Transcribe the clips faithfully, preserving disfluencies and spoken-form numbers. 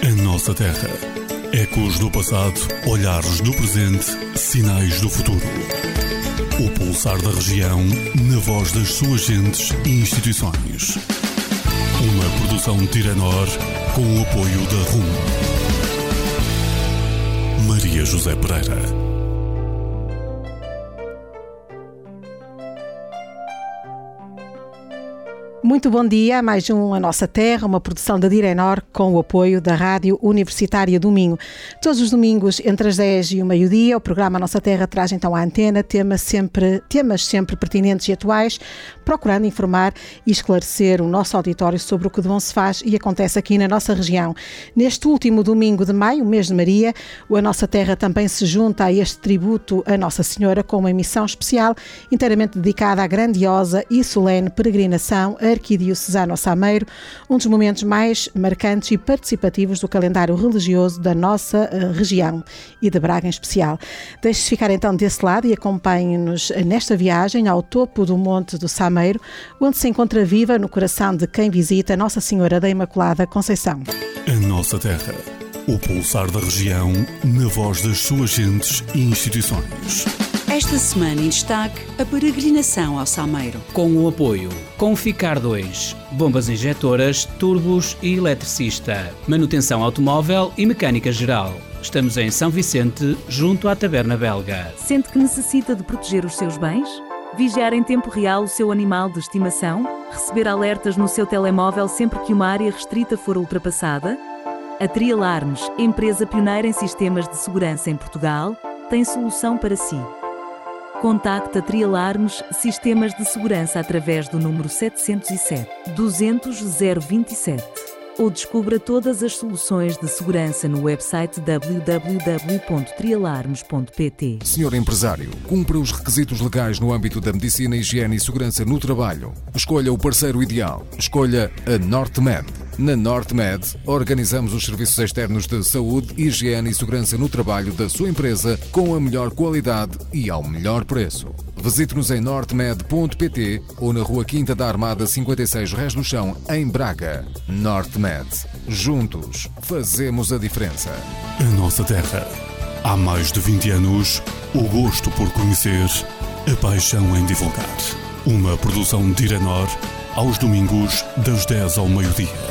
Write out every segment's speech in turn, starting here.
A nossa terra. Ecos do passado, olhares do presente, sinais do futuro. O pulsar da região, na voz das suas gentes e instituições. Uma produção Tiranor, com o apoio da R U M. Maria José Pereira. Muito bom dia a mais um A Nossa Terra, uma produção da Direnor com o apoio da Rádio Universitária do Minho. Todos os domingos, entre as dez e o meio-dia, o programa A Nossa Terra traz então à antena temas sempre, temas sempre pertinentes e atuais, procurando informar e esclarecer o nosso auditório sobre o que de bom se faz e acontece aqui na nossa região. Neste último domingo de maio, o mês de Maria, o A Nossa Terra também se junta a este tributo a Nossa Senhora com uma emissão especial inteiramente dedicada à grandiosa e solene peregrinação Arquidiocesano a Sameiro, um dos momentos mais marcantes e participativos do calendário religioso da nossa uh, região e de Braga em especial. Deixe-se ficar então desse lado e acompanhe-nos nesta viagem ao topo do Monte do Sameiro, onde se encontra viva no coração de quem visita Nossa Senhora da Imaculada Conceição. A nossa terra. O pulsar da região, na voz das suas gentes e instituições. Esta semana em destaque, a peregrinação ao Sameiro. Com o apoio Conficar dois, bombas injetoras, turbos e eletricista, manutenção automóvel e mecânica geral. Estamos em São Vicente, junto à Taberna Belga. Sente que necessita de proteger os seus bens? Vigiar em tempo real o seu animal de estimação? Receber alertas no seu telemóvel sempre que uma área restrita for ultrapassada? A Trialarmes, empresa pioneira em sistemas de segurança em Portugal, tem solução para si. Contacte a Trialarmes Sistemas de Segurança através do número sete zero sete, duzentos, zero vinte e sete ou descubra todas as soluções de segurança no website w w w ponto trialarmes ponto p t. Senhor empresário, cumpra os requisitos legais no âmbito da medicina, higiene e segurança no trabalho. Escolha o parceiro ideal. Escolha a NorteMed. Na NorteMed, organizamos os serviços externos de saúde, higiene e segurança no trabalho da sua empresa com a melhor qualidade e ao melhor preço. Visite-nos em nortemed ponto p t ou na Rua Quinta da Armada cinquenta e seis Rés do Chão, em Braga. NorteMed. Juntos, fazemos a diferença. A nossa terra. Há mais de vinte anos, o gosto por conhecer, a paixão em divulgar. Uma produção de Tiranor, aos domingos, das dez ao meio-dia.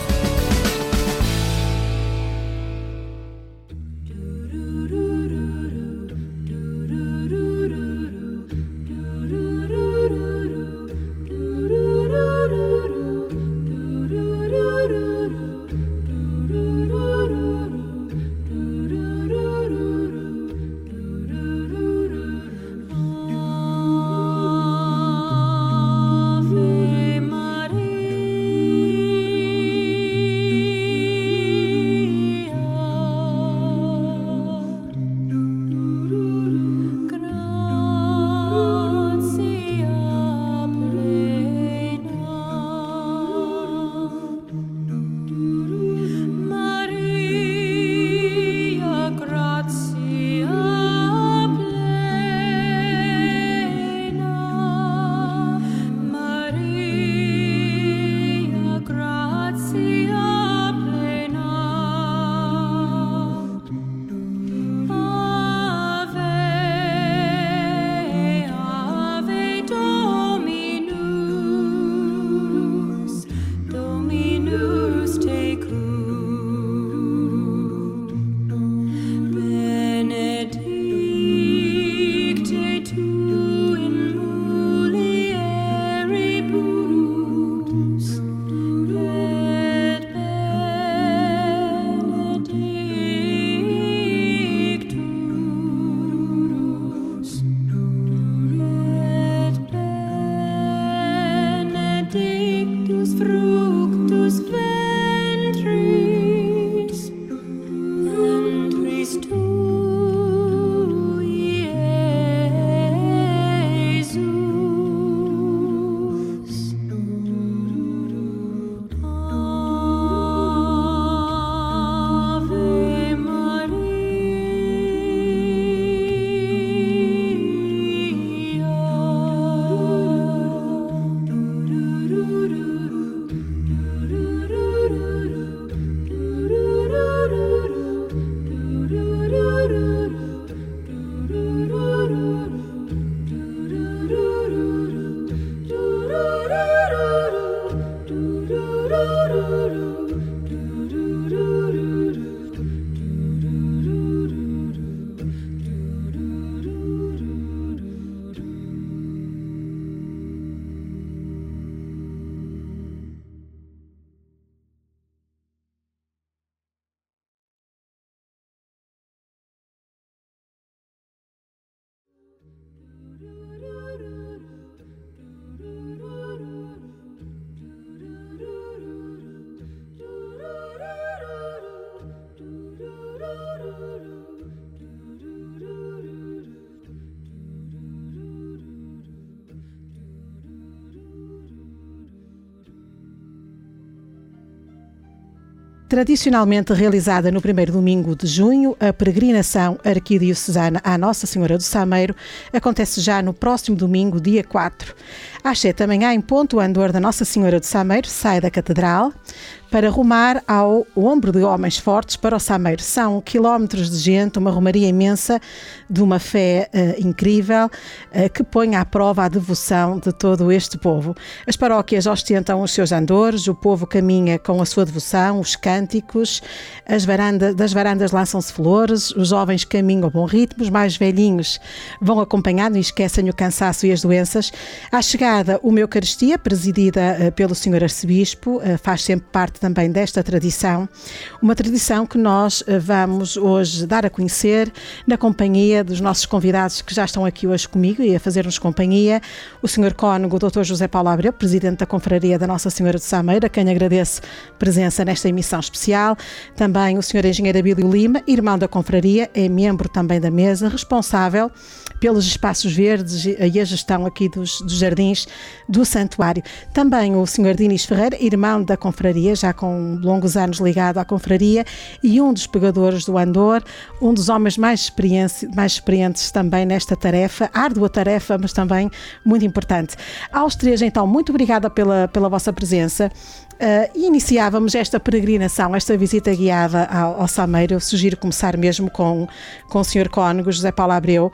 Tradicionalmente realizada no primeiro domingo de junho, a peregrinação arquidiocesana à Nossa Senhora do Sameiro acontece já no próximo domingo, dia quatro. Às sete da manhã, em ponto, o andor da Nossa Senhora do Sameiro sai da Catedral para rumar ao ombro de homens fortes para o Sameiro. São quilómetros de gente, uma romaria imensa de uma fé uh, incrível uh, que põe à prova a devoção de todo este povo. As paróquias ostentam os seus andores, o povo caminha com a sua devoção, os cânticos, as varandas, das varandas lançam-se flores, os jovens caminham a bom ritmo, os mais velhinhos vão acompanhando e esquecem o cansaço e as doenças. À chegada, uma Eucaristia, presidida uh, pelo senhor Arcebispo, uh, faz sempre parte também desta tradição, uma tradição que nós vamos hoje dar a conhecer na companhia dos nossos convidados que já estão aqui hoje comigo e a fazer-nos companhia, o senhor Cônego, o doutor José Paulo Abreu, presidente da Confraria da Nossa Senhora do Sameiro, a quem agradeço presença nesta emissão especial, também o senhor engenheiro Abílio Lima, irmão da Confraria, é membro também da mesa, responsável pelos espaços verdes e a gestão aqui dos, dos jardins do santuário. Também o senhor Dinis Ferreira, irmão da Confraria, já com longos anos ligado à Confraria e um dos pegadores do andor, um dos homens mais, experiência, mais experientes também nesta tarefa, árdua tarefa, mas também muito importante. Aos três, então, muito obrigada pela, pela vossa presença. Uh, e iniciávamos esta peregrinação, esta visita guiada ao, ao Sameiro. Eu sugiro começar mesmo com, com o senhor Cônego, José Paulo Abreu,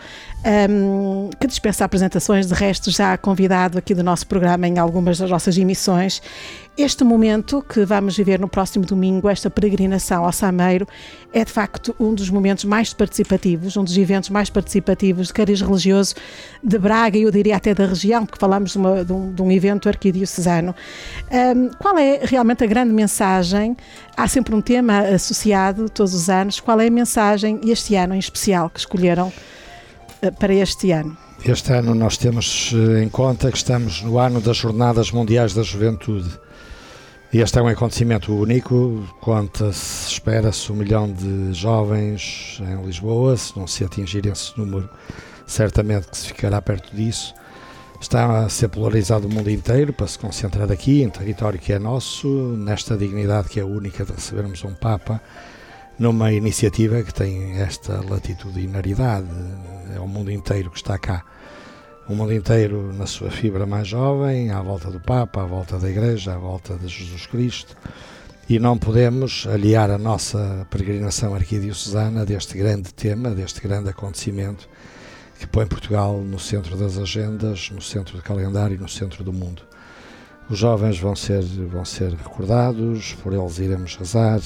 um, que dispensa apresentações, de resto já convidado aqui do nosso programa em algumas das nossas emissões. Este momento que vamos viver no próximo domingo, esta peregrinação ao Sameiro, é de facto um dos momentos mais participativos, um dos eventos mais participativos de cariz religioso de Braga e eu diria até da região, porque falamos de, uma, de, um, de um evento arquidiocesano. Um, qual é realmente a grande mensagem? Há sempre um tema associado todos os anos. Qual é a mensagem este ano em especial que escolheram uh, para este ano? Este ano nós temos em conta que estamos no ano das Jornadas Mundiais da Juventude. Este é um acontecimento único, conta-se, espera-se um milhão de jovens em Lisboa, se não se atingir esse número, certamente que se ficará perto disso. Está a ser polarizado o mundo inteiro para se concentrar aqui, em território que é nosso, nesta dignidade que é única de recebermos um Papa, numa iniciativa que tem esta latitudinariedade, é o mundo inteiro que está cá. O mundo inteiro na sua fibra mais jovem, à volta do Papa, à volta da Igreja, à volta de Jesus Cristo, e não podemos aliar a nossa peregrinação arquidiocesana deste grande tema, deste grande acontecimento que põe Portugal no centro das agendas, no centro do calendário e no centro do mundo. Os jovens vão ser, vão ser recordados, por eles iremos rezar,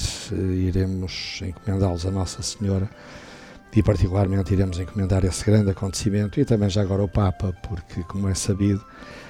iremos encomendá-los a Nossa Senhora, e particularmente iremos encomendar esse grande acontecimento e também já agora o Papa, porque como é sabido,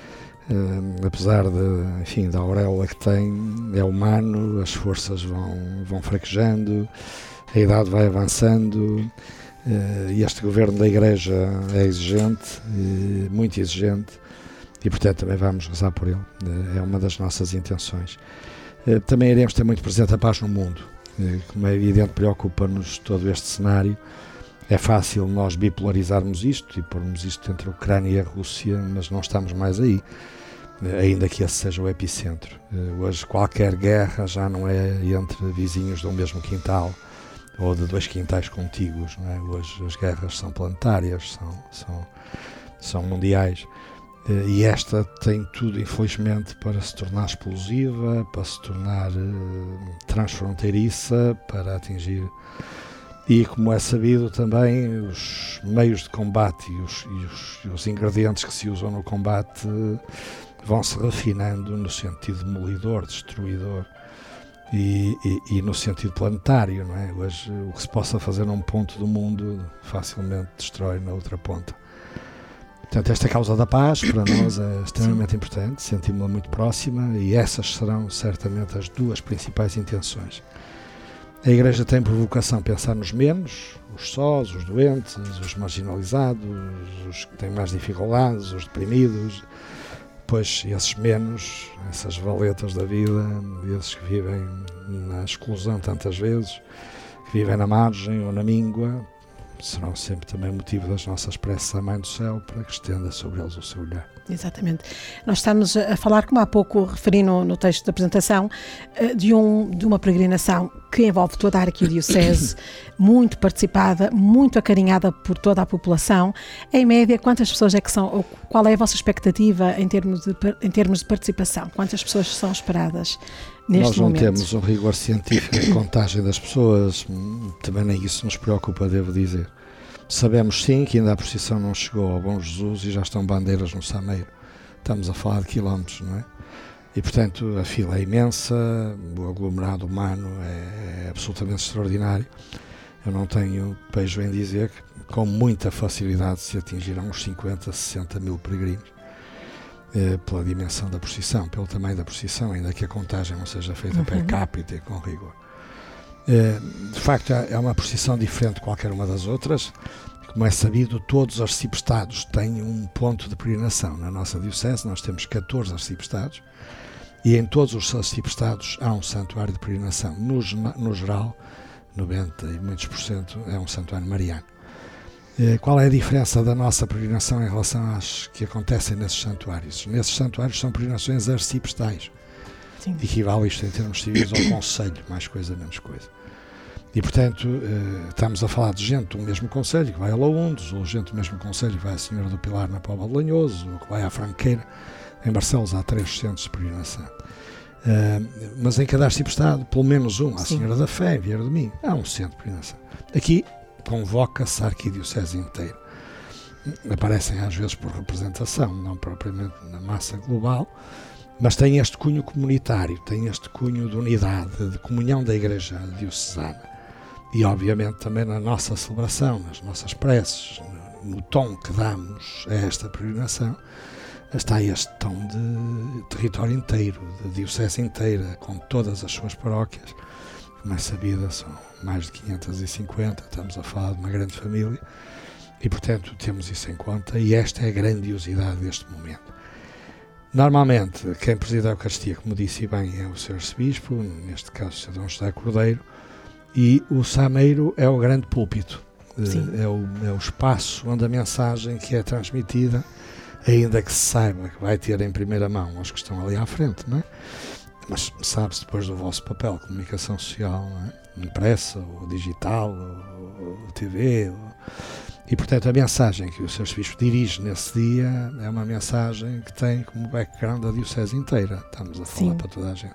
eh, apesar de, enfim, da auréola que tem, é humano, as forças vão, vão fraquejando, a idade vai avançando, eh, e este governo da Igreja é exigente, eh, muito exigente, e portanto também vamos rezar por ele, eh, é uma das nossas intenções. Eh, também iremos ter muito presente a paz no mundo, eh, como é evidente, preocupa-nos todo este cenário. É fácil nós bipolarizarmos isto e pormos isto entre a Ucrânia e a Rússia, mas não estamos mais aí, ainda que esse seja o epicentro. Hoje qualquer guerra já não é entre vizinhos de um mesmo quintal ou de dois quintais contíguos, não é? Hoje as guerras são planetárias, são, são, são mundiais, e esta tem tudo, infelizmente, para se tornar explosiva, para se tornar transfronteiriça, para atingir... E, como é sabido também, os meios de combate e os, e, os, e os ingredientes que se usam no combate vão se refinando no sentido demolidor, destruidor e, e, e no sentido planetário, não é? Hoje, o que se possa fazer num ponto do mundo facilmente destrói na outra ponta. Portanto, esta causa da paz para nós é extremamente importante, sentimos-la muito próxima e essas serão certamente as duas principais intenções. A Igreja tem por vocação pensar nos menos, os sós, os doentes, os marginalizados, os que têm mais dificuldades, os deprimidos, pois esses menos, essas valetas da vida, esses que vivem na exclusão tantas vezes, que vivem na margem ou na míngua, serão sempre também motivo das nossas preces à Mãe do Céu para que estenda sobre eles o seu olhar. Exatamente. Nós estamos a falar, como há pouco referi no, no texto da apresentação, de, um, de uma peregrinação que envolve toda a arquidiocese, muito participada, muito acarinhada por toda a população. Em média, quantas pessoas é que são, ou qual é a vossa expectativa em termos de, em termos de participação? Quantas pessoas são esperadas neste Nós não momento? temos um rigor científico de contagem das pessoas, também nem isso nos preocupa, devo dizer. Sabemos sim que ainda a procissão não chegou ao Bom Jesus e já estão bandeiras no Sameiro. Estamos a falar de quilómetros, não é? E portanto a fila é imensa, o aglomerado humano é, é absolutamente extraordinário. Eu não tenho pejo em dizer que com muita facilidade se atingiram uns cinquenta, sessenta mil peregrinos. Pela dimensão da procissão, pelo tamanho da procissão, ainda que a contagem não seja feita uhum. per capita e com rigor. De facto, é uma procissão diferente de qualquer uma das outras. Como é sabido, todos os arciprestados têm um ponto de peregrinação. Na nossa diocese nós temos catorze arciprestados e em todos os arciprestados há um santuário de peregrinação. No, no geral, noventa e muitos por cento é um santuário mariano. Qual é a diferença da nossa peregrinação em relação às que acontecem nesses santuários? Nesses santuários são peregrinações arciprestais. Sim. Equivale isto em termos civis ao concelho, mais coisa, menos coisa. E, portanto, estamos a falar de gente do mesmo concelho que vai a Loundes, ou gente do mesmo concelho que vai a Senhora do Pilar na Póvoa de Lanhoso, ou que vai à Franqueira. Em Barcelos há três centros de peregrinação. Mas em cada arciprestado, pelo menos um, a Senhora da Fé, em Vieira do Minho, há um centro de peregrinação. Aqui convoca-se a arquidiocese inteira. Aparecem às vezes por representação, não propriamente na massa global, mas tem este cunho comunitário, tem este cunho de unidade, de comunhão da Igreja diocesana. E obviamente também na nossa celebração, nas nossas preces, no tom que damos a esta peregrinação, está este tom de território inteiro, de diocese inteira, com todas as suas paróquias. Como é sabido, são mais de quinhentas e cinquenta, estamos a falar de uma grande família, e portanto temos isso em conta, e esta é a grandiosidade deste momento. Normalmente, quem preside a Eucaristia, como disse bem, é o senhor Arcebispo, neste caso o senhor Dom José Cordeiro, e o Sameiro é o grande púlpito, é o, é o espaço onde a mensagem que é transmitida, ainda que se saiba que vai ter em primeira mão os que estão ali à frente, não é? Mas sabe-se depois do vosso papel, comunicação social, não é? Impressa, ou digital, ou, ou T V, ou... e portanto a mensagem que o senhor Arcebispo dirige nesse dia é uma mensagem que tem como background a diocese inteira, estamos a falar Sim. para toda a gente.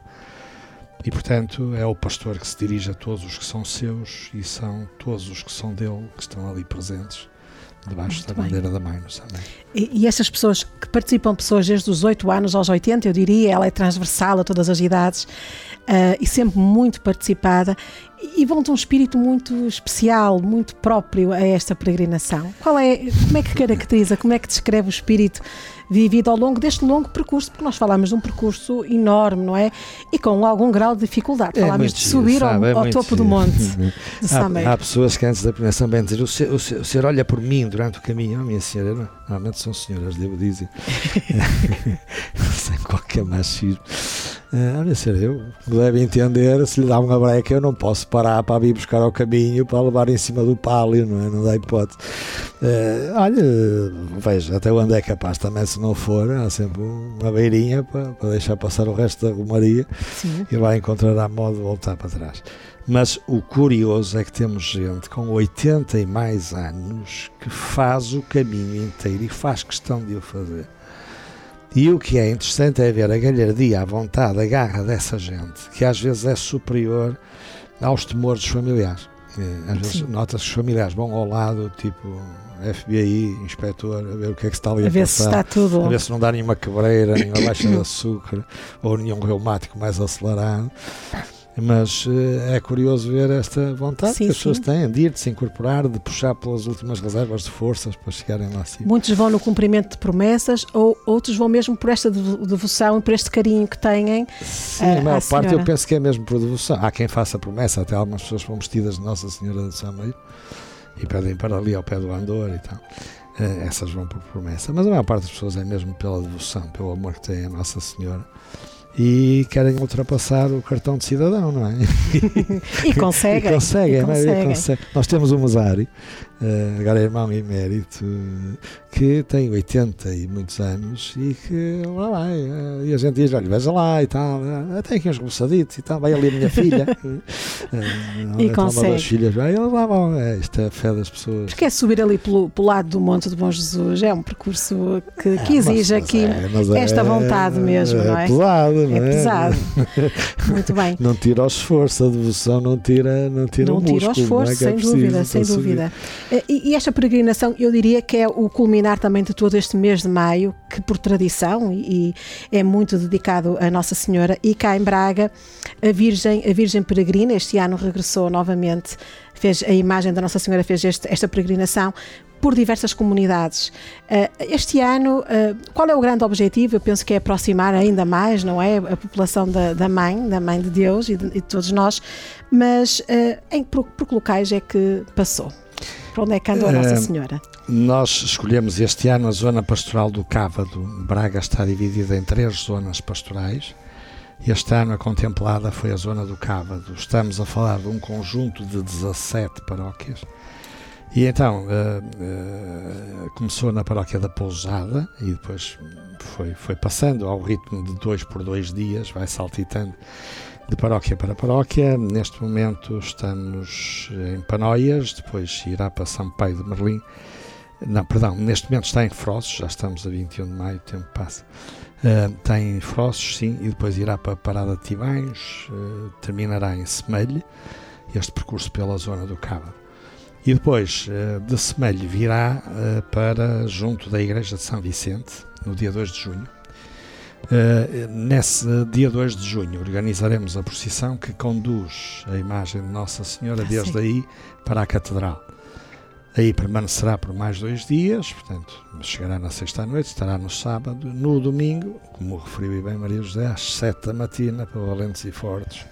E portanto é o pastor que se dirige a todos os que são seus e são todos os que são dele que estão ali presentes, debaixo Muito da bem. bandeira da Mãe no Sameiro. E, e essas pessoas que participam, pessoas desde os oito anos aos oitenta, eu diria, ela é transversal a todas as idades uh, e sempre muito participada, e vão de um espírito muito especial, muito próprio a esta peregrinação. Qual é, como é que caracteriza, como é que descreve o espírito vivido ao longo deste longo percurso? Porque nós falamos de um percurso enorme, não é? E com algum grau de dificuldade. É falamos de subir giro, ao, sabe, é ao topo giro. do monte de Sameiro. Há, há pessoas que antes da peregrinação bem dizer, o senhor, o, senhor, o senhor olha por mim durante o caminho. Oh, minha senhora, não, normalmente são senhoras, devo dizer. Sem qualquer machismo. Ah, minha senhora, eu deve entender, se lhe dá uma breca, eu não posso parar para vir buscar ao caminho para levar em cima do pálio, não é? Não dá hipótese. Uh, olha, veja, até onde é capaz também, se não for, há sempre uma beirinha para, para deixar passar o resto da romaria. Sim. E lá encontrará modo de voltar para trás. Mas o curioso é que temos gente com oitenta e mais anos que faz o caminho inteiro e faz questão de o fazer. E o que é interessante é ver a galhardia, a vontade, a garra dessa gente, que às vezes é superior aos temores dos familiares. Às vezes nota-se que os familiares vão ao lado, tipo F B I, inspetor, a ver o que é que está ali a, a ver passar, se está tudo. A ver se não dá nenhuma quebreira, nenhuma baixa de açúcar ou nenhum reumático mais acelerado. Mas é curioso ver esta vontade sim, que as pessoas sim. têm de ir, de se incorporar, de puxar pelas últimas reservas de forças para chegarem lá acima. Muitos vão no cumprimento de promessas, ou outros vão mesmo por esta devoção e por este carinho que têm. Sim, a, a maior parte eu penso que é mesmo por devoção. Há quem faça promessa, até algumas pessoas vão vestidas de Nossa Senhora de Sameiro e pedem para ali ao pé do Andor e tal. Essas vão por promessa, mas a maior parte das pessoas é mesmo pela devoção, pelo amor que têm a Nossa Senhora. e querem ultrapassar o cartão de cidadão, não é? E conseguem. E conseguem, e conseguem. conseguem. Nós temos um Masário, uh, agora é irmão emérito, uh, que tem oitenta e muitos anos e que lá vai. Uh, e a gente diz, olha, veja lá e tal, uh, tem aqui uns roçaditos e tal, vai ali a minha filha. Uh, e consegue. Uma das filhas, vai, eles lá vão. É, isto é a fé das pessoas. Porque é subir ali pelo, pelo lado do Monte de Bom Jesus, é um percurso que, que exige é, mas, aqui mas é, esta vontade mesmo, é, não é? É pesado, não é? É pesado. Muito bem. Não tira o esforço, a devoção não tira, não tira não o músculo. Tira o esforço, não é, que é sem preciso, dúvida, sem dúvida. E, e esta peregrinação, eu diria que é o culminar também de todo este mês de maio, que por tradição e, e é muito dedicado a Nossa Senhora, e cá em Braga, a Virgem, a Virgem Peregrina, este ano regressou novamente, fez a imagem da Nossa Senhora, fez este, esta peregrinação por diversas comunidades. Este ano, qual é o grande objetivo? Eu penso que é aproximar ainda mais, não é? A população da, da Mãe, da Mãe de Deus e de, e de todos nós, mas em, por, por que locais é que passou? Para onde é que andou a Nossa Senhora? Nós escolhemos este ano a zona pastoral do Cávado. Braga está dividida em três zonas pastorais. Este ano a contemplada foi a zona do Cávado. Estamos a falar de um conjunto de dezassete paróquias. E então, uh, uh, começou na paróquia da Pousada e depois foi, foi passando ao ritmo de dois por dois dias, vai saltitando de paróquia para paróquia. Neste momento estamos em Panóias, depois irá para São Paio de Merlim. Não, perdão, neste momento está em Frossos, já estamos a vinte e um de maio, o tempo passa. Uh, tem Frossos, sim, e depois irá para a Parada de Tivães, uh, terminará em Semelho, este percurso pela zona do Cávado. E depois, de Semelho, virá para junto da Igreja de São Vicente, no dia dois de junho. Nesse dia dois de junho organizaremos a procissão que conduz a imagem de Nossa Senhora ah, desde sim. aí para a Catedral. Aí permanecerá por mais dois dias, portanto, chegará na sexta à noite, estará no sábado. No domingo, como referiu bem Maria José, às sete da matina, para Valentes e Fortes,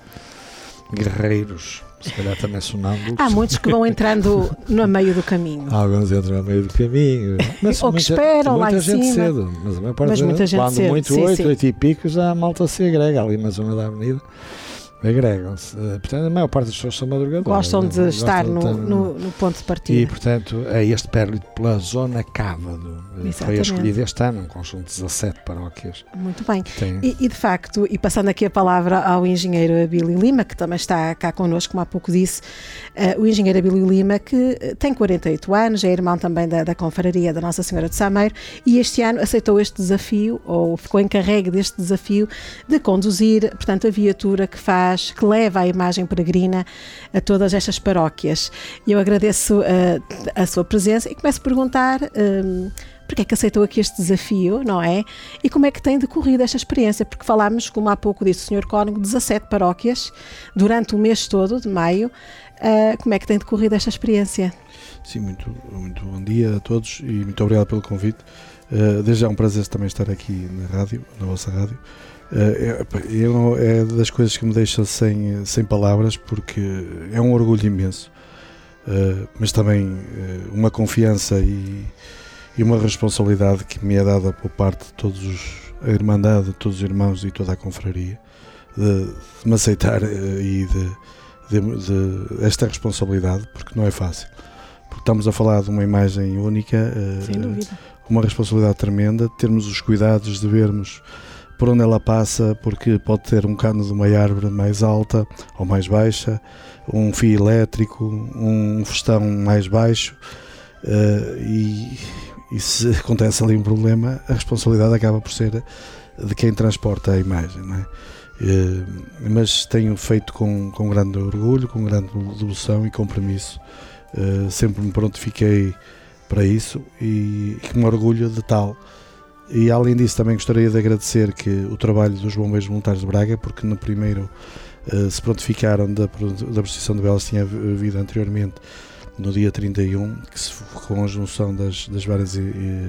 guerreiros, se calhar também sonâmbulos. Há muitos que vão entrando no meio do caminho. Alguns entram no meio do caminho. Mas ou que muita, esperam muita lá em gente cima. Cedo, mas a maior parte mas muita gente quando cedo. muito sim, oito, sim. oito e pico, já a malta se agrega ali na zona da avenida. Agregam-se. Portanto, a maior parte das pessoas são madrugadoras. Gostam de não, estar gostam no, de no, no ponto de partida. E, portanto, é este pérlito pela zona Cávado. Exatamente. Foi escolhido este ano, um conjunto de dezassete paróquias. Muito bem. Tem... E, e, de facto, e passando aqui a palavra ao engenheiro Abílio Lima, que também está cá connosco, como há pouco disse, uh, o engenheiro Abílio Lima, que tem quarenta e oito anos, é irmão também da, da confraria da Nossa Senhora de Sameiro, e este ano aceitou este desafio, ou ficou encarregue deste desafio, de conduzir, portanto, a viatura que faz, que leva a imagem peregrina a todas estas paróquias. Eu agradeço uh, a sua presença e começo a perguntar um, porque é que aceitou aqui este desafio, não é? E como é que tem decorrido esta experiência? Porque falámos, como há pouco disse o senhor Cónigo, dezassete paróquias durante o mês todo de maio. Uh, como é que tem decorrido esta experiência? Sim, muito, muito bom dia a todos e muito obrigado pelo convite. Uh, desde já é um prazer também estar aqui na rádio, na vossa rádio. Uh, eu, é das coisas que me deixa sem, sem palavras, porque é um orgulho imenso, uh, mas também uh, uma confiança e, e uma responsabilidade que me é dada por parte de todos os, a Irmandade, de todos os irmãos e toda a confraria, de, de me aceitar uh, e de, de, de esta responsabilidade, porque não é fácil, porque estamos a falar de uma imagem única, uh, sem dúvida, uma responsabilidade tremenda, de termos os cuidados de vermos por onde ela passa, porque pode ter um cano de uma árvore mais alta ou mais baixa, um fio elétrico, um festão mais baixo, uh, e, e se acontece ali um problema, a responsabilidade acaba por ser de quem transporta a imagem, não é? Uh, mas tenho feito com, com grande orgulho, com grande devoção e compromisso, uh, sempre me prontifiquei para isso e, e me orgulho de tal. E além disso também gostaria de agradecer que o trabalho dos Bombeiros Voluntários de Braga, porque no primeiro uh, se prontificaram da, da procissão de velas, tinha havido anteriormente no dia trinta e um, que se, com a junção das, das várias e,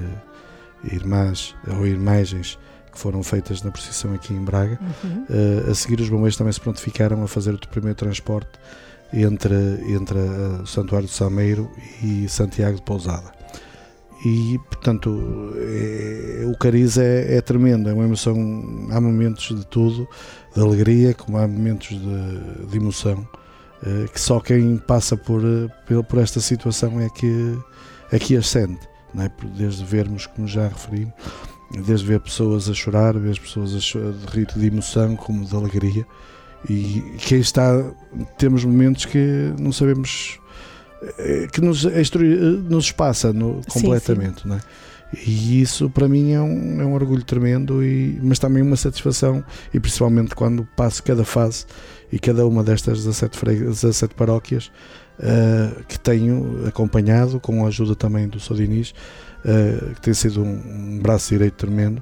e irmãs ou imagens que foram feitas na procissão aqui em Braga. Uhum. Uh, a seguir os Bombeiros também se prontificaram a fazer o primeiro transporte entre, entre uh, o Santuário de Sameiro e Santiago de Pousada. e portanto é, o cariz é, é tremendo, é uma emoção, há momentos de tudo, de alegria, como há momentos de, de emoção, uh, que só quem passa por, por, por esta situação é que, é que as sente, não é? Desde vermos, como já referi, desde ver pessoas a chorar, ver as pessoas a, chorar, de rir de emoção como de alegria, e quem está, temos momentos que não sabemos, que nos, nos passa no, completamente, sim, sim. Não é? E isso para mim é um, é um orgulho tremendo, e, mas também uma satisfação, e principalmente quando passo cada fase e cada uma destas dezassete, dezassete paróquias uh, que tenho acompanhado, com a ajuda também do São Dinis, uh, que tem sido um, um braço direito tremendo,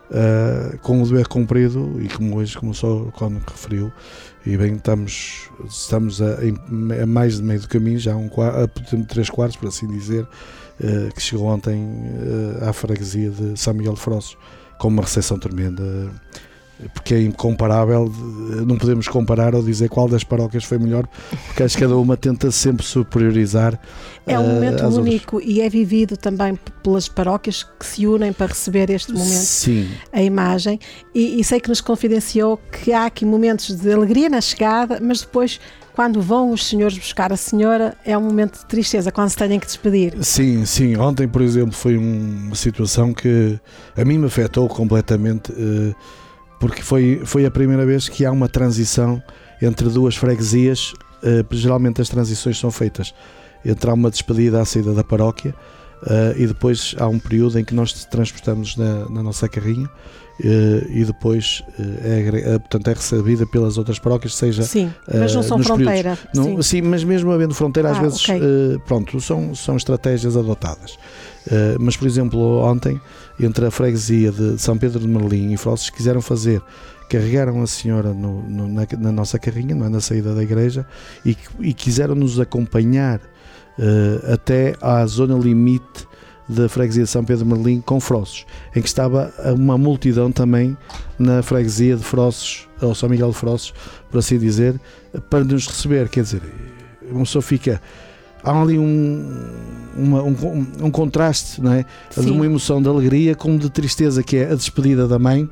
uh, com o dever cumprido, e como hoje, como só o Cónigo referiu, e bem, estamos, estamos a, a mais de meio do caminho, já um, a três quartos, por assim dizer, uh, que chegou ontem uh, à freguesia de São Miguel de Frossos, com uma recepção tremenda, porque é incomparável, não podemos comparar ou dizer qual das paróquias foi melhor, porque acho que cada uma tenta sempre superiorizar. É um momento uh, único outras. E é vivido também pelas paróquias que se unem para receber este momento, sim, a imagem, e, e sei que nos confidenciou que há aqui momentos de alegria na chegada, mas depois, quando vão os senhores buscar a senhora, é um momento de tristeza, quando se têm que despedir. Sim, sim. Ontem, por exemplo, foi um, uma situação que a mim me afetou completamente, uh, porque foi, foi a primeira vez que há uma transição entre duas freguesias. Uh, geralmente as transições são feitas entre uma despedida à saída da paróquia, uh, e depois há um período em que nós transportamos na, na nossa carrinha, uh, e depois uh, é, portanto, é recebida pelas outras paróquias, seja sim, mas não são uh, fronteira. Não, sim. sim, mas mesmo havendo fronteira, às ah, vezes okay. uh, pronto, são, são estratégias adotadas. Uh, mas, por exemplo, ontem, entre a freguesia de São Pedro de Merlim e Frossos, quiseram fazer, carregaram a senhora no, no, na, na nossa carrinha, não é, na saída da igreja, e, e quiseram nos acompanhar uh, até à zona limite da freguesia de São Pedro de Merlim com Frossos, em que estava uma multidão também na freguesia de Frossos, ou São Miguel de Frossos, por assim dizer, para nos receber. Quer dizer, uma pessoa fica... Há ali um, uma, um, um contraste, não é? De uma emoção de alegria como de tristeza, que é a despedida da mãe,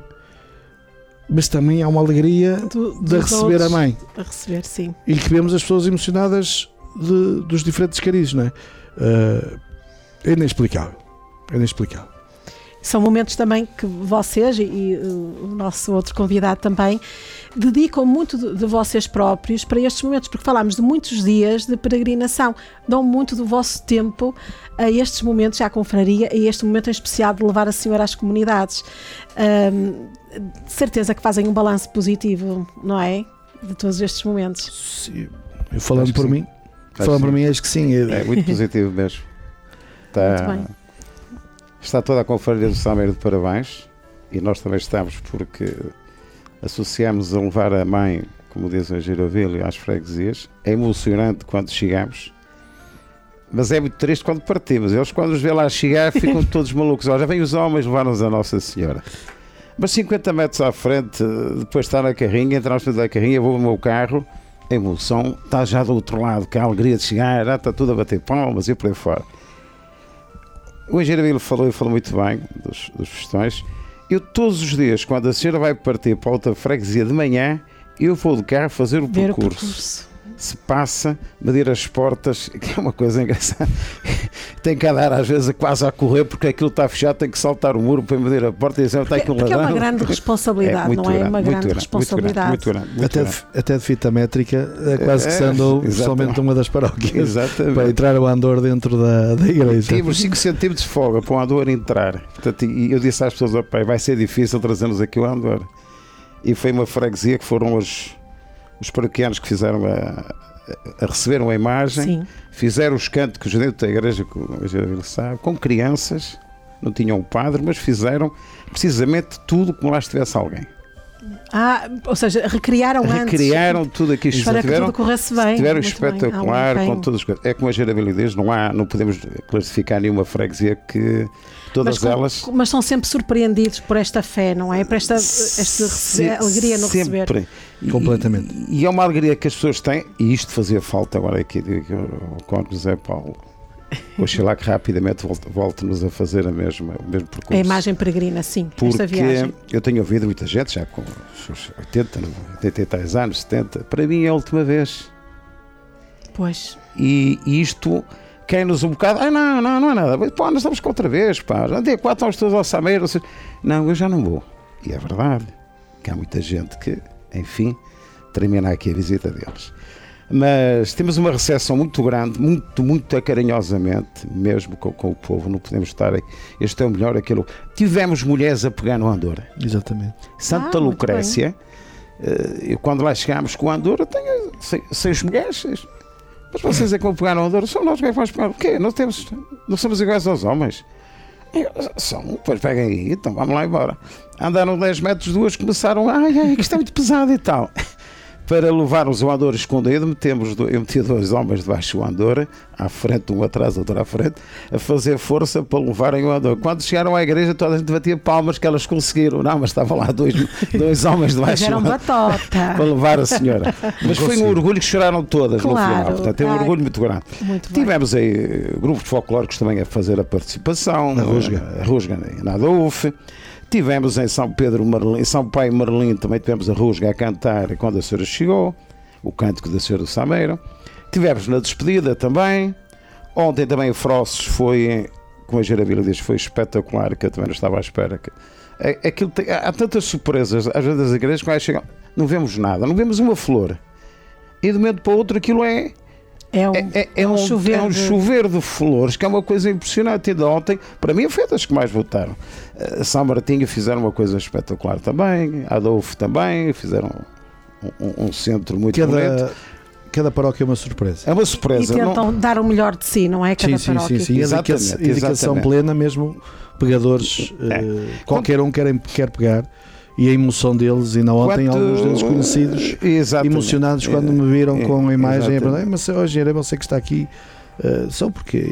mas também há uma alegria do, de receber a mãe. A receber, sim. E que vemos as pessoas emocionadas de, dos diferentes carizes, não é? Uh, é inexplicável. É inexplicável. São momentos também que vocês e, e o nosso outro convidado também dedicam muito de, de vocês próprios para estes momentos, porque falámos de muitos dias de peregrinação, dão muito do vosso tempo a estes momentos, à confraria, a este momento em especial de levar a senhora às comunidades. Um, de certeza que fazem um balanço positivo, não é? De todos estes momentos. Sim. Eu falando por sim. mim, acho falando por mim, acho que sim. É muito positivo mesmo. Está... Muito bem. Está toda a confraria do São Meiro de parabéns, e nós também estamos, porque associamos a levar a mãe, como diz o Giroville, às freguesias. É emocionante quando chegamos, mas é muito triste quando partimos. Eles, quando nos vê lá chegar, ficam todos malucos. Olha, já vêm os homens levar-nos a Nossa Senhora. Mas cinquenta metros à frente, depois está na carrinha, entramos dentro da carrinha, vou no meu carro, a emoção está já do outro lado, que a alegria de chegar, já está tudo a bater palmas e por aí fora. O engenheiro falou e falou muito bem dos, dos festões. Eu todos os dias, quando a senhora vai partir para outra freguesia de manhã, eu vou de carro fazer o Ver percurso. O percurso. Se passa, medir as portas, que é uma coisa engraçada. Tem que andar às vezes quase a correr, porque aquilo está fechado, tem que saltar o muro para medir a porta e dizer está aqui um ladrão. Porque é uma grande responsabilidade, é, não é? É uma grande, grande responsabilidade. Muito grande, muito grande, muito até, até de fita métrica, quase que se andou pessoalmente numa das paróquias. Exatamente. Para entrar o andor dentro da, da igreja. Tínhamos cinco centímetros de folga para o andor entrar. Portanto, e eu disse às pessoas, oh, pai, vai ser difícil trazermos aqui o andor. E foi uma freguesia que foram os, os paroquianos que fizeram a... receberam a imagem, sim, fizeram os cânticos dentro da igreja, com crianças, não tinham o padre, mas fizeram precisamente tudo como lá estivesse alguém. Ah, ou seja, recriaram, recriaram antes. Recriaram tudo aqui. Para tiveram, que tudo corresse bem. Tiveram espetacular, um com todas as coisas. É como a Gerabilidez, não há, não podemos classificar nenhuma freguesia que todas mas, elas... Com, mas são sempre surpreendidos por esta fé, não é? Por esta, esta Se, alegria no sempre. Receber. Completamente. E, e é uma alegria que as pessoas têm, e isto fazia falta agora aqui, com o José Paulo. Oxalá que rapidamente volte- volte-nos a fazer a mesma, o mesmo percurso. A imagem peregrina, sim, esta viagem. Porque eu tenho ouvido muita gente, já com os seus oitenta, oitenta e três anos, setenta, para mim é a última vez. Pois. E isto quem-nos um bocado, ah, não, não, não é nada, pá, nós estamos com outra vez, pá, já dia quatro estamos todos ao Sameiro, não, eu já não vou. E é verdade, que há muita gente que, enfim, termina aqui a visita deles. Mas temos uma recepção muito grande, muito, muito carinhosamente, mesmo com, com o povo, não podemos estar aí. Este é o melhor, aquilo. Tivemos mulheres a pegar no Andorra. Exatamente. Santa Ah, muito Lucrécia, eh, eu, quando lá chegámos com o Andorra, tenho seis, seis mulheres. Seis. Mas vocês é que vão pegar no Andorra? São nós que vamos pegar. O quê? Nós temos, não somos iguais aos homens. Eu, são, pois peguem aí, então vamos lá embora. Andaram dez metros, duas começaram, ai, ai, que isto é muito pesado e tal. Para levar-nos o Andorra escondido, metemos, eu meti dois homens debaixo do Andorra, à frente, um atrás, outro à frente, a fazer força para levarem o Andorra. Quando chegaram à igreja, toda a gente batia palmas que elas conseguiram. Não, mas estavam lá dois, dois homens debaixo do Andorra batota. para levar a senhora. Mas foi um orgulho que choraram todas Claro, no final. Portanto, é um ai, orgulho muito grande. Muito bem. Tivemos aí grupos folclóricos também a fazer a participação. Na Rusga. A Rusga na Adolfe. Tivemos em São Pedro, Marlim, em São Pai Marlim, também tivemos a Rusga a cantar quando a senhora chegou, o cântico da senhora do Sameiro. Tivemos na despedida também. Ontem também o Frosses foi, como a Gerabila diz, foi espetacular, que eu também não estava à espera. Que, é, aquilo tem, há tantas surpresas, às vezes das igrejas, quando chegam, não vemos nada, não vemos uma flor. E de um momento para o outro aquilo é... É um, É, é, é, um, chover, é um de... chover de flores, que é uma coisa impressionante. E de ontem, para mim, foi das que mais votaram. Uh, São Martinho fizeram uma coisa espetacular também, Adolfo também, fizeram um, um, um centro muito cada, bonito. Cada paróquia é uma surpresa. É uma surpresa. E tentam não... dar o melhor de si, não é? Cada sim, paróquia. sim, sim, sim. Exatamente, Dedicação exatamente. plena, mesmo pegadores, É. uh, qualquer um quer, quer pegar. E a emoção deles, ainda ontem Quanto... alguns deles conhecidos, Exatamente. emocionados quando me viram É, com a imagem, exatamente. mas hoje era você que está aqui, uh, só porque.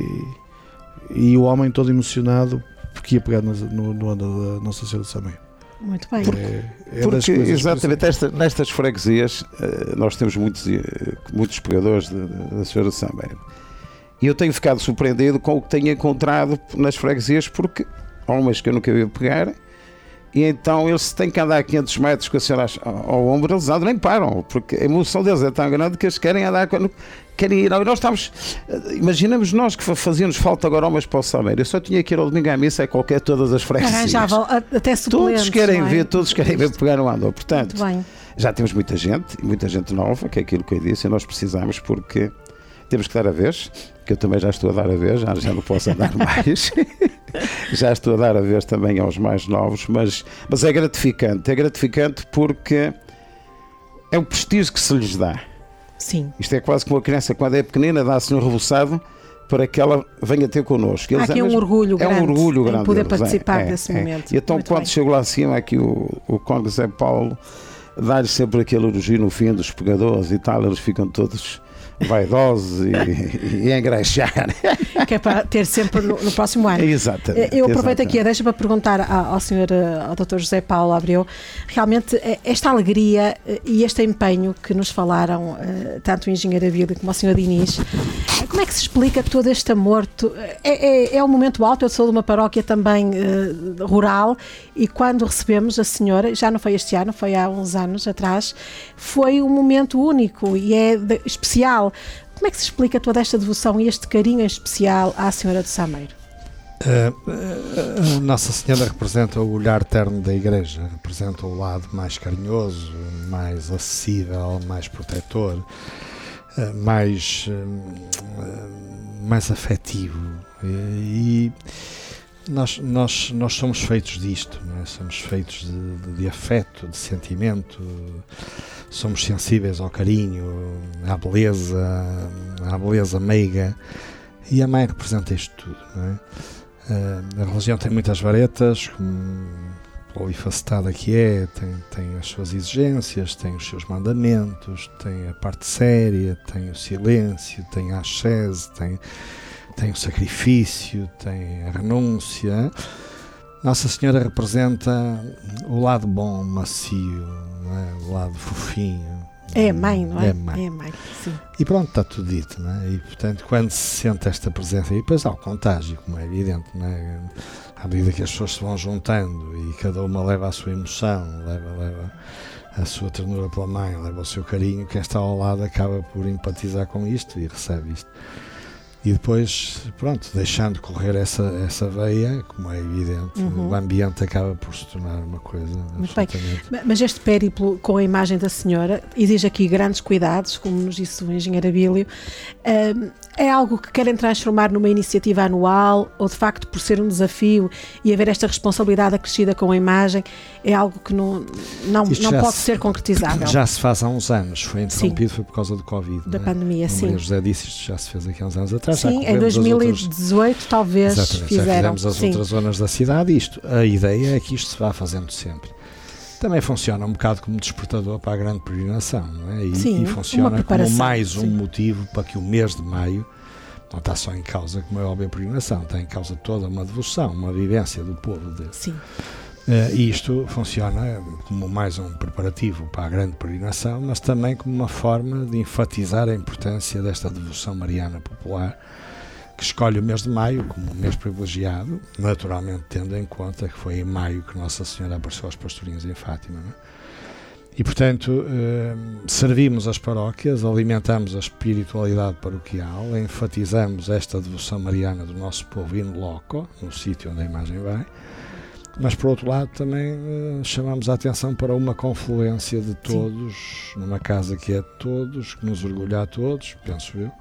E o homem todo emocionado porque ia pegar no, no, no ano da Nossa Senhora do Sameiro. Muito bem. É, é das Porque, coisas exatamente, esta, nestas freguesias, eh, nós temos muitos, eh, muitos pegadores de- de- da Senhora do Sameiro. E eu tenho ficado surpreendido com o que tenho encontrado nas freguesias, porque há umas que eu nunca vi pegar, e então eles têm que andar a quinhentos metros com a senhora ao ombro, eles andam, nem param, porque a emoção deles é tão grande que eles querem andar, querem ir. Nós estamos, imaginamos nós que fazíamos falta agora homens para o Sameiro. Eu só tinha que ir ao domingo à missa, é qualquer todas as freguesias. Arranjavam até suplentes. Todos querem não é? ver, todos querem ver pegar no Andorra. Portanto, Muito bem. já temos muita gente, e muita gente nova, que é aquilo que eu disse, e nós precisamos, porque temos que dar a vez, que eu também já estou a dar a vez, já, já não posso andar mais. Já estou a dar a vez também aos mais novos, mas, mas é gratificante, é gratificante porque é o prestígio que se lhes dá. Sim. Isto é quase como a criança, quando é pequenina, dá-se um rebuçado para que ela venha ter connosco. Há aqui um orgulho é grande um orgulho em grande poder deles, participar é, desse é, momento. E então, Muito quando bem. chego lá acima, aqui o, o Conde Zé Paulo dá-lhes sempre aquele elogio no fim dos pegadores e tal, eles ficam todos vaidosos e, e a engraxar. Que é para ter sempre no, no próximo ano. Exatamente. Eu aproveito exatamente. aqui a deixa para perguntar ao, ao senhor, ao doutor José Paulo Abreu, realmente esta alegria e este empenho que nos falaram, tanto o engenheiro Abílio como o senhor Diniz, como é que se explica todo este amor? É, é, é um momento alto, eu sou de uma paróquia também uh, rural, e quando recebemos a senhora, já não foi este ano, foi há uns anos atrás, foi um momento único e é de, especial. Como é que se explica toda esta devoção e este carinho em especial à Senhora do Sameiro? Uh, a Nossa Senhora representa o olhar terno da Igreja, representa o lado mais carinhoso, mais acessível, mais protetor, uh, mais, uh, mais afetivo. E nós, nós, nós somos feitos disto, não é? Somos feitos de, de, de afeto, de sentimento, somos sensíveis ao carinho, à beleza, à beleza meiga, e a mãe representa isto tudo, não é? Uh, a religião tem muitas varetas, como polifacetada que é, tem, tem as suas exigências, tem os seus mandamentos, tem a parte séria, tem o silêncio, tem a ascese, tem, tem o sacrifício, tem a renúncia. Nossa Senhora representa o lado bom, macio, não é? O lado fofinho, É a mãe, não é? É a mãe. É a mãe, sim. E pronto, está tudo dito, não é? E portanto, quando se sente esta presença, e depois há o contágio, como é evidente, não é? À medida que as pessoas se vão juntando e cada uma leva a sua emoção, leva, leva a sua ternura pela mãe, leva o seu carinho, quem está ao lado acaba por empatizar com isto e recebe isto. E depois, pronto, deixando correr essa, essa veia, como é evidente, uhum. o ambiente acaba por se tornar uma coisa muito absolutamente... bem. Mas este périplo com a imagem da senhora exige aqui grandes cuidados, como nos disse o engenheiro Abílio. É algo que querem transformar numa iniciativa anual ou, de facto, por ser um desafio e haver esta responsabilidade acrescida com a imagem, é algo que não, não, não pode se, ser concretizável? Já se faz há uns anos, foi interrompido, sim. foi por causa do Covid. Da né? pandemia, sim. Maria José disse, isto já se fez aqui há uns anos atrás. Sim, em dois mil e dezoito outras... talvez Exatamente, fizeram. já fizemos as sim. outras zonas da cidade e isto, a ideia é que isto se vá fazendo sempre. Também funciona um bocado como despertador para a grande peregrinação, não é? E, sim, e funciona como mais um sim. motivo para que o mês de maio não está só em causa, como é óbvio, a peregrinação, está em causa toda uma devoção, uma vivência do povo de Deus. Sim. Uh, e isto funciona como mais um preparativo para a grande peregrinação, mas também como uma forma de enfatizar a importância desta devoção mariana popular, que escolhe o mês de maio como um mês privilegiado, naturalmente tendo em conta que foi em maio que Nossa Senhora apareceu aos pastorinhos em Fátima, não é? E, portanto, eh, servimos as paróquias, alimentamos a espiritualidade paroquial, enfatizamos esta devoção mariana do nosso povo in loco, no sítio onde a imagem vai, mas, por outro lado, também eh, chamamos a atenção para uma confluência de todos, sim. numa casa que é de todos, que nos orgulha a todos, penso eu,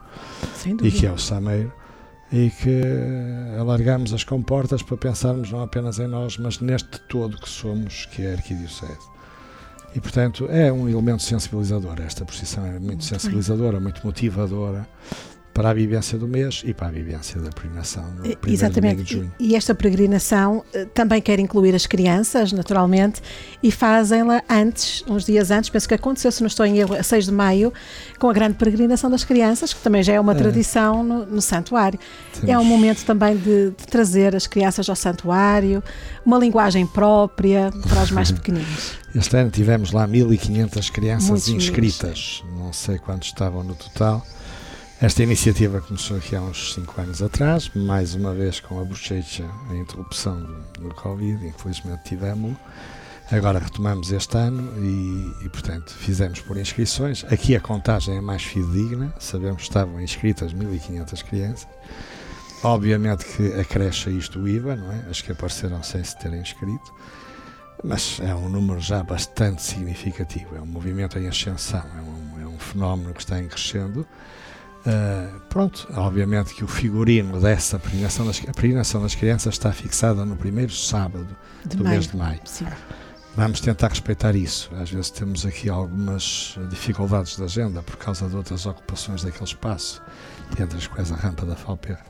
e que é o Sameiro, e que alargamos as comportas para pensarmos não apenas em nós, mas neste todo que somos, que é a Arquidiocese. E, portanto, é um elemento sensibilizador. Esta procissão é muito sensibilizadora, muito motivadora para a vivência do mês e para a vivência da peregrinação no primeiro Exatamente. domingo de junho. E esta peregrinação também quer incluir as crianças, naturalmente, e fazem-la antes, uns dias antes, penso que aconteceu, se não estou em erro, a seis de maio, com a grande peregrinação das crianças, que também já é uma é. tradição no, no santuário. Temos... É um momento também de, de trazer as crianças ao santuário, uma linguagem própria para os mais pequeninos. Este ano tivemos lá mil e quinhentas crianças Muitos inscritas, mil. Não sei quantos estavam no total. Esta iniciativa começou aqui há uns cinco anos atrás, mais uma vez com a bochecha, a interrupção do, do Covid, infelizmente tivemos. Agora retomamos este ano e, e, portanto, fizemos por inscrições. Aqui a contagem é mais fidedigna, sabemos que estavam inscritas mil e quinhentas crianças. Obviamente que acresce isto o I V A, não é? As que apareceram sem se terem inscrito, mas é um número já bastante significativo, é um movimento em ascensão, é um, é um fenómeno que está em crescendo. Uh, pronto, obviamente que o figurino dessa peregrinação das, a peregrinação das crianças está fixada no primeiro sábado de do maio. mês de maio. Sim. Vamos tentar respeitar isso. Às vezes temos aqui algumas dificuldades de agenda por causa de outras ocupações daquele espaço, entre as quais a rampa da Falperra.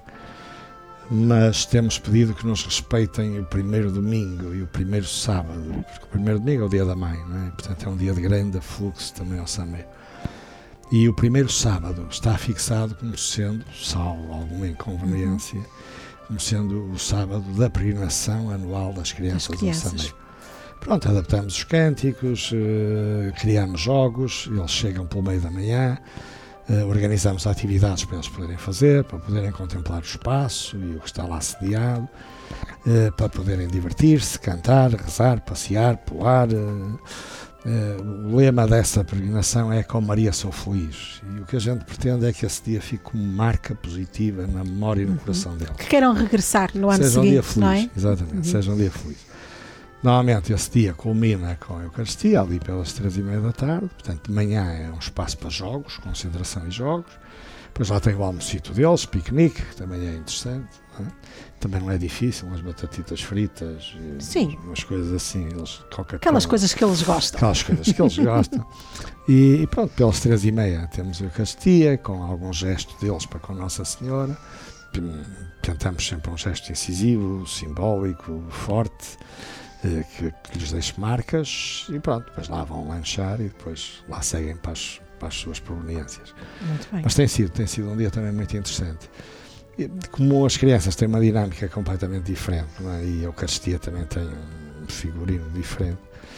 Mas temos pedido que nos respeitem o primeiro domingo e o primeiro sábado, porque o primeiro domingo é o dia da mãe, não é? Portanto é um dia de grande afluxo também ao Sameiro. E o primeiro sábado está fixado como sendo, salvo alguma inconveniência, uhum. como sendo o sábado da peregrinação anual das crianças, crianças. do Sameiro. Pronto, adaptamos os cânticos, uh, criamos jogos, eles chegam pelo meio da manhã, uh, organizamos atividades para eles poderem fazer, para poderem contemplar o espaço e o que está lá sediado, uh, para poderem divertir-se, cantar, rezar, passear, pular. Uh, Uh, o lema dessa peregrinação é "Com Maria sou feliz", e o que a gente pretende é que esse dia fique como marca positiva na memória e no uhum. coração deles. Que queiram regressar no ano seja seguinte, um dia feliz, não é? Exatamente, uhum. seja um dia feliz. Normalmente esse dia culmina com a Eucaristia, ali pelas três e meia da tarde, portanto de manhã é um espaço para jogos, concentração e jogos, depois lá tem o almocito deles, piquenique, que também é interessante, não é? Também não é difícil, umas batatitas fritas, Sim. umas coisas assim, eles Coca-Cola. Aquelas coisas que eles gostam. Aquelas coisas que eles gostam. E, e pronto, pelas três e meia temos a Eucaristia, com algum gesto deles para com Nossa Senhora. Tentamos sempre um gesto incisivo, simbólico, forte, eh, que, que lhes deixe marcas, e pronto, depois lá vão lanchar e depois lá seguem para as, para as suas proveniências. Muito bem. Mas tem sido, tem sido um dia também muito interessante. Como as crianças têm uma dinâmica completamente diferente, não é? E a Eucaristia também tem um figurino diferente,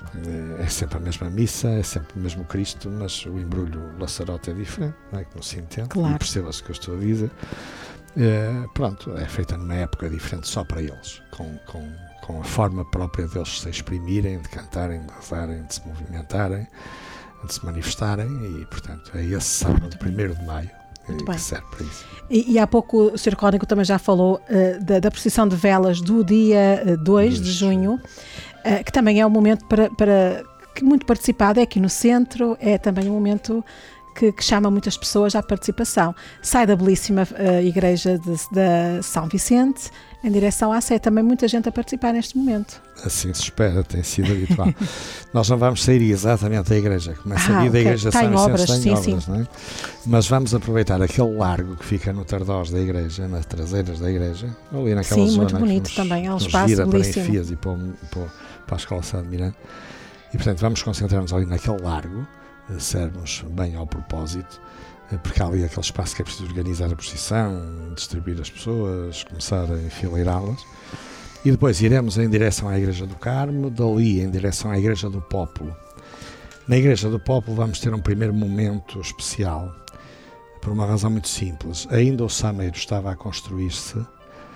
É sempre a mesma missa, é sempre o mesmo Cristo, mas o embrulho laçarote é diferente, não é? Que não se entende, claro. E perceba-se o que eu estou a dizer. É, pronto, é feita numa época diferente só para eles, com, com, com a forma própria deles se exprimirem, de cantarem, de rezarem, de se movimentarem, de se manifestarem, e portanto é esse sábado, primeiro de maio, Muito que bem. serve para isso. E, e há pouco o senhor Cónico também já falou uh, da, da procissão de velas do dia dois de junho, uh, que também é um momento para, para que muito participado, é aqui no centro, é também um momento que, que chama muitas pessoas à participação. Sai da belíssima uh, igreja de, de São Vicente em direção à Sé, também muita gente a participar neste momento. Assim se espera, tem sido habitual. Nós não vamos sair exatamente da igreja, começa ah, a ir da okay. igreja de São Vicente, obras, tem sim, obras, sim. Não é? Mas vamos aproveitar aquele largo que fica no Tardós da igreja, nas traseiras da igreja, ali naquela sim, zona muito bonito que nos, também, é um nos espaço vira belíssimo. para Enfias e para, o, para, para a Escola Sá de Miranda. E portanto vamos concentrar-nos ali naquele largo, serve-nos bem ao propósito, porque há ali aquele espaço que é preciso organizar a procissão, distribuir as pessoas, começar a enfileirá-las. E depois iremos em direção à Igreja do Carmo, dali em direção à Igreja do Pópulo. Na Igreja do Pópulo vamos ter um primeiro momento especial, por uma razão muito simples. Ainda o Sameiro estava a construir-se uh,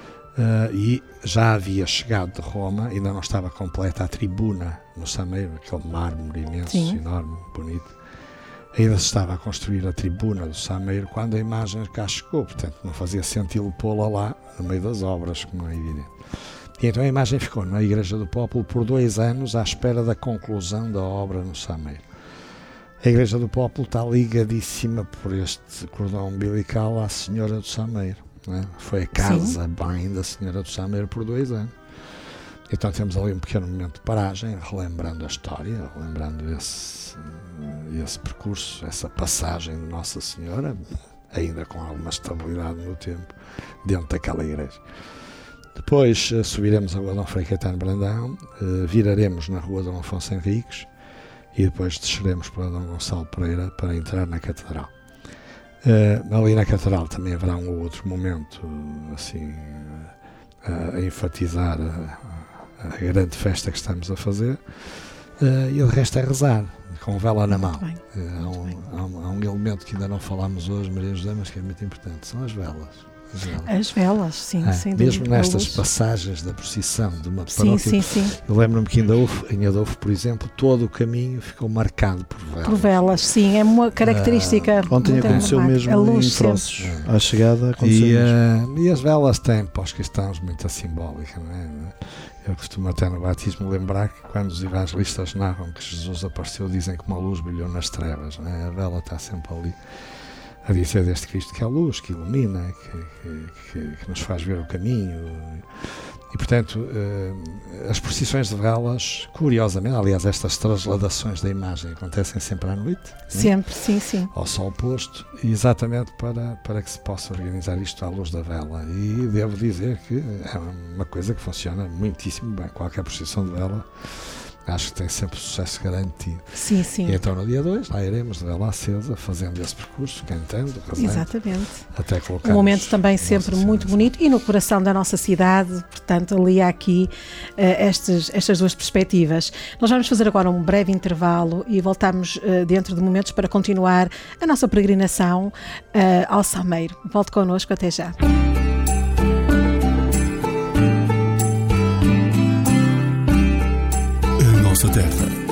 e já havia chegado de Roma, ainda não estava completa a tribuna no Sameiro, aquele mármore imenso, Sim. enorme, bonito. Ainda se estava a construir a tribuna do Sameiro quando a imagem cá chegou, portanto não fazia sentido pô-la lá no meio das obras, como é evidente. E então a imagem ficou na Igreja do Pópulo por dois anos à espera da conclusão da obra no Sameiro. A Igreja do Pópulo está ligadíssima por este cordão umbilical à Senhora do Sameiro, não é? Foi a casa Sim. bem da Senhora do Sameiro por dois anos. Então temos ali um pequeno momento de paragem, relembrando a história, relembrando esse, esse percurso, essa passagem de Nossa Senhora, ainda com alguma estabilidade no tempo, dentro daquela igreja. Depois uh, subiremos a Rua Dom Frei Caetano Brandão, uh, viraremos na Rua Dom Afonso Henriques e depois desceremos para Dom Gonçalo Pereira para entrar na Catedral. Uh, ali na Catedral também haverá um ou outro momento assim, uh, a enfatizar a, a grande festa que estamos a fazer, uh, e o resto é rezar, com vela na mão. Uh, há, um, há, um, há um elemento que ainda não falámos hoje, Maria José, mas que é muito importante, são as velas. As velas, as velas sim, é, sem mesmo dúvida. Nestas passagens da procissão de uma sim, paróquia, sim, sim. eu lembro-me que em Adolfo, em Adolfo, por exemplo, todo o caminho ficou marcado por velas. Por velas, sim, é uma característica. Ah, ontem aconteceu mesmo a luz em Froces, à chegada aconteceu e, mesmo. Uh, e as velas têm para os cristãos muita simbólica, não é? Eu costumo até no batismo lembrar que quando os evangelistas narram que Jesus apareceu, dizem que uma luz brilhou nas trevas, não é? A vela está sempre ali a dizer deste Cristo que é a luz, que ilumina, que, que, que nos faz ver o caminho. E, portanto, uh, as procissões de velas, curiosamente, aliás, estas transladações da imagem acontecem sempre à noite. Sempre, né? sim, sim. Ao sol posto, exatamente para, para que se possa organizar isto à luz da vela. E devo dizer que é uma coisa que funciona muitíssimo bem. Qualquer procissão de vela, acho que tem sempre sucesso garantido. Sim, sim. E então no dia dois, lá iremos de vela acesa, fazendo esse percurso, cantando, rezando. Exatamente. Até colocar. Um momento também sempre muito bonito e no coração da nossa cidade, portanto, ali há aqui uh, estas, estas duas perspectivas. Nós vamos fazer agora um breve intervalo e voltamos uh, dentro de momentos para continuar a nossa peregrinação uh, ao Sameiro. Volte connosco, até já. Nossa terra,